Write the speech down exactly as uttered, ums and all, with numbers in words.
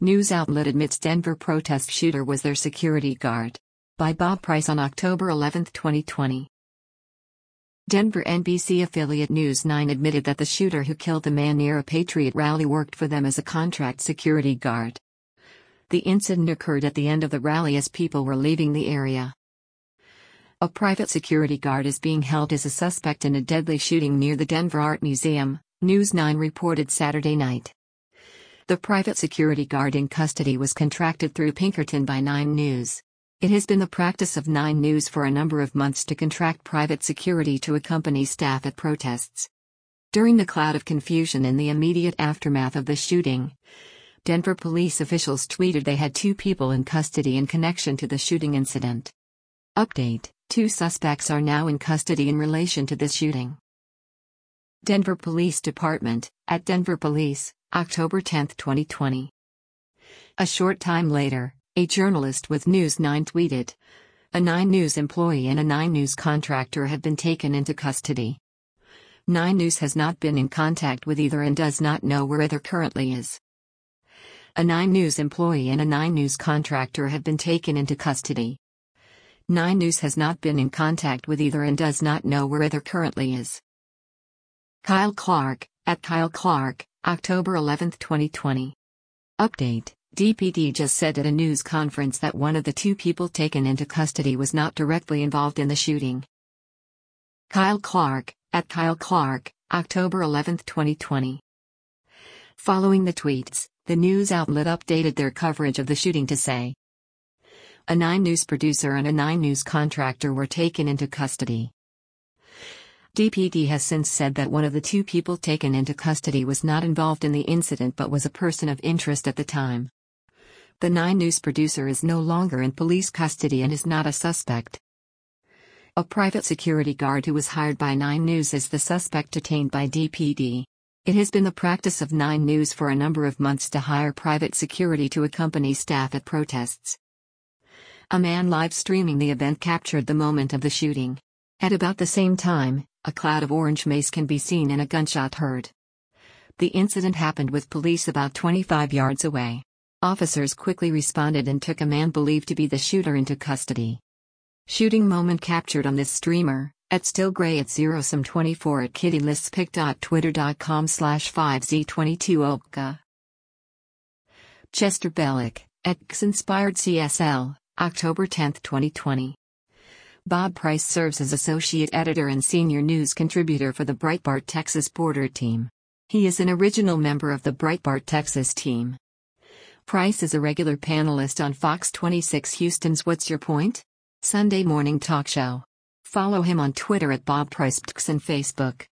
News outlet admits Denver protest shooter was their security guard. By Bob Price on October eleventh, twenty twenty. Denver N B C affiliate News nine admitted that the shooter who killed the man near a Patriot rally worked for them as a contract security guard. The incident occurred at the end of the rally as people were leaving the area. A private security guard is being held as a suspect in a deadly shooting near the Denver Art Museum, News nine reported Saturday night. The private security guard in custody was contracted through Pinkerton by nine News. It has been the practice of nine News for a number of months to contract private security to accompany staff at protests. During the cloud of confusion in the immediate aftermath of the shooting, Denver police officials tweeted they had two people in custody in connection to the shooting incident. Update: two suspects are now in custody in relation to this shooting. Denver Police Department, at Denver Police, October tenth, twenty twenty. A short time later, a journalist with News nine tweeted, "A nine News employee and a nine News contractor have been taken into custody. nine News has not been in contact with either and does not know where either currently is." A nine News employee and a nine News contractor have been taken into custody. nine News has not been in contact with either and does not know where either currently is. Kyle Clark, at Kyle Clark, October eleventh, twenty twenty. Update: D P D just said at a news conference that one of the two people taken into custody was not directly involved in the shooting. Kyle Clark, at Kyle Clark, October eleventh, twenty twenty. Following the tweets, the news outlet updated their coverage of the shooting to say, "A nine News producer and a nine News contractor were taken into custody." D P D has since said that one of the two people taken into custody was not involved in the incident but was a person of interest at the time. The nine News producer is no longer in police custody and is not a suspect. A private security guard who was hired by nine News is the suspect detained by D P D. It has been the practice of nine News for a number of months to hire private security to accompany staff at protests. A man live streaming the event captured the moment of the shooting. At about the same time, a cloud of orange mace can be seen and a gunshot heard. The incident happened with police about twenty-five yards away. Officers quickly responded and took a man believed to be the shooter into custody. Shooting moment captured on this streamer, at stillgray at zero some twenty-four at kittylistspic.twitter.com slash 5z22opka. Chester Bellick, at X-Inspired C S L, October tenth, twenty twenty. Bob Price serves as associate editor and senior news contributor for the Breitbart Texas Border Team. He is an original member of the Breitbart Texas team. Price is a regular panelist on Fox twenty-six Houston's What's Your Point? Sunday morning talk show. Follow him on Twitter at Bob Price and Facebook.